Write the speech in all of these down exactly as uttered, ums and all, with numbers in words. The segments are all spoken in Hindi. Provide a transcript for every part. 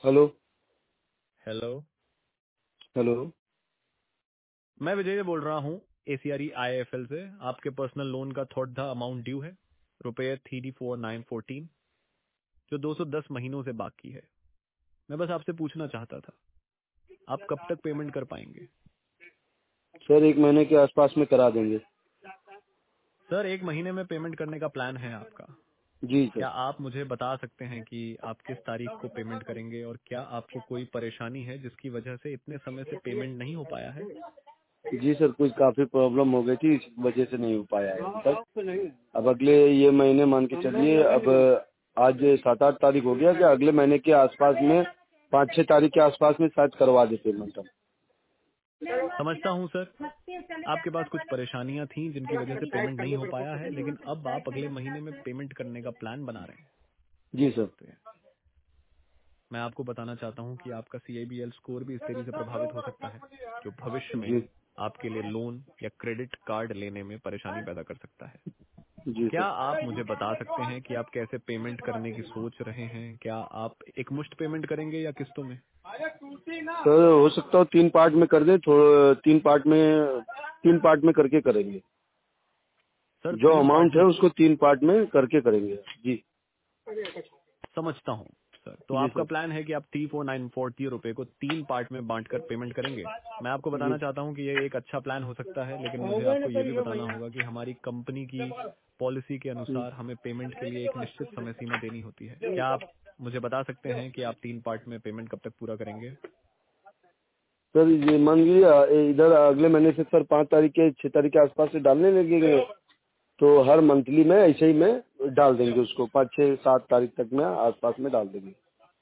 हेलो। हेलो। हेलो। मैं विजय बोल रहा हूँ एसीआरई आईएफएल से। आपके पर्सनल लोन का थर्ड द अमाउंट ड्यू है रुपये थ्री फोर नाइन फोर्टीन, जो दो सौ दस महीनों से बाकी है। मैं बस आपसे पूछना चाहता था, आप कब तक पेमेंट कर पाएंगे? सर एक महीने के आसपास में करा देंगे। सर, एक महीने में पेमेंट करने का प्लान है आपका? जी क्या सर। आप मुझे बता सकते हैं कि आप किस तारीख को पेमेंट करेंगे, और क्या आपको कोई परेशानी है जिसकी वजह से इतने समय से पेमेंट नहीं हो पाया है? जी सर, कुछ काफी प्रॉब्लम हो गई थी, इस वजह से नहीं हो पाया है अभी तक। अब अगले ये महीने मान के चलिए, अब आज सात आठ तारीख हो गया, कि अगले महीने के आसपास में पाँच छह तारीख के आसपास में शायद करवा दे पेमेंट हम। समझता हूँ सर, आपके पास कुछ परेशानियां थी जिनकी वजह से पेमेंट नहीं हो पाया है, लेकिन अब आप अगले महीने में पेमेंट करने का प्लान बना रहे हैं। जी सर। तो मैं आपको बताना चाहता हूं कि आपका सीआईबीएल स्कोर भी इस तरीके से प्रभावित हो सकता है, जो भविष्य में जी। आपके लिए लोन या क्रेडिट कार्ड लेने में परेशानी पैदा कर सकता है। जी क्या सर। आप मुझे बता सकते हैं कि आप कैसे पेमेंट करने की सोच रहे हैं? क्या आप एक मुश्त पेमेंट करेंगे या किस्तों में? सर हो सकता हो तीन पार्ट में कर दे, थोड़ा तीन पार्ट में तीन पार्ट में करके करेंगे। सर, जो तीन पार्ट अमाउंट में। है उसको तीन पार्ट में करके करेंगे। जी। समझता हूँ सर। तो जी आपका सर। प्लान है कि आप थ्री फोर नाइन फोर्टी रुपए को तीन पार्ट में बांटकर पेमेंट करेंगे। मैं आपको जी। बताना चाहता हूँ कि ये एक अच्छा प्लान हो सकता है, लेकिन मुझे आपको ये भी बताना होगा कि हमारी कंपनी की पॉलिसी के अनुसार हमें पेमेंट के लिए एक निश्चित समय सीमा देनी होती है। क्या आप मुझे बता सकते हैं कि आप तीन पार्ट में पेमेंट कब तक पूरा करेंगे? सर ये मान लीजिए अ, इधर अगले महीने से सर पाँच तारीख के छह तारीख के आसपास से डालने लगेंगे, तो हर मंथली में ऐसे ही में डाल देंगे उसको, पाँच छह सात तारीख तक में आसपास में डाल देंगे।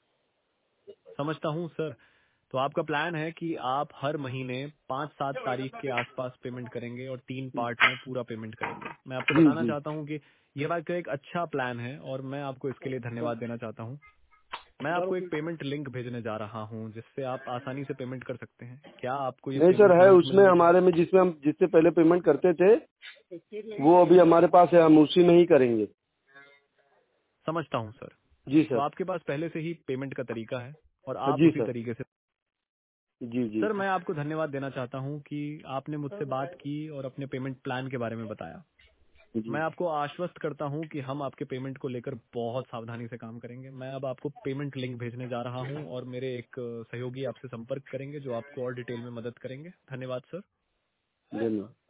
समझता हूँ सर। तो आपका प्लान है कि आप हर महीने पाँच सात तारीख के आसपास पेमेंट करेंगे और तीन पार्ट में पूरा पेमेंट करेंगे। मैं आपको जी बताना जी। चाहता हूँ कि ये वाकई एक अच्छा प्लान है, और मैं आपको इसके लिए धन्यवाद देना चाहता हूँ। मैं आपको एक पेमेंट लिंक भेजने जा रहा हूँ जिससे आप आसानी से पेमेंट कर सकते हैं। क्या आपको ये नहीं सर, पेमेंट है लिंक उसमें मिलने के? हमारे में, जिसमें हम जिससे पहले पेमेंट करते थे वो अभी हमारे पास है, हम उसी में ही करेंगे। समझता हूँ सर। जी तो सर। आपके पास पहले से ही पेमेंट का तरीका है और आप जी उसी सर। तरीके से। जी जी। सर, मैं आपको धन्यवाद देना चाहता हूँ कि आपने मुझसे बात की और अपने पेमेंट प्लान के बारे में बताया। जी। मैं आपको आश्वस्त करता हूं कि हम आपके पेमेंट को लेकर बहुत सावधानी से काम करेंगे। मैं अब आपको पेमेंट लिंक भेजने जा रहा हूं और मेरे एक अ, सहयोगी आपसे संपर्क करेंगे जो आपको और डिटेल में मदद करेंगे। धन्यवाद सर। धन्यवाद।